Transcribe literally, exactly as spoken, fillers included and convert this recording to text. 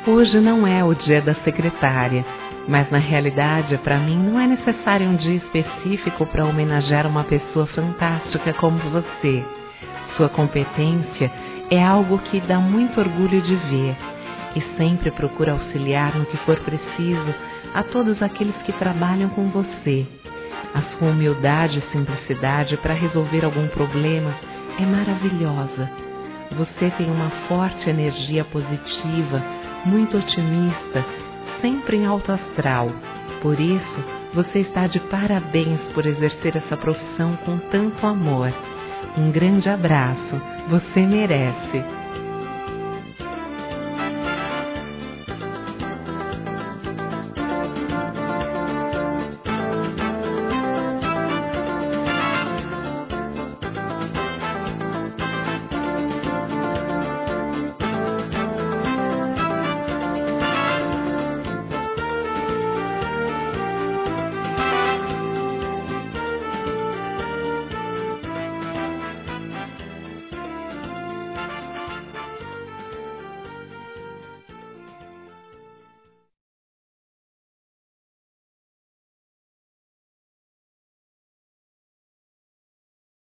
Hoje não é o dia da secretária, mas na realidade, para mim, não é necessário um dia específico para homenagear uma pessoa fantástica como você. Sua competência é algo que dá muito orgulho de ver e sempre procura auxiliar no que for preciso a todos aqueles que trabalham com você. A sua humildade e simplicidade para resolver algum problema é maravilhosa. Você tem uma forte energia positiva, muito otimista, sempre em alto astral. Por isso, você está de parabéns por exercer essa profissão com tanto amor. Um grande abraço, você merece.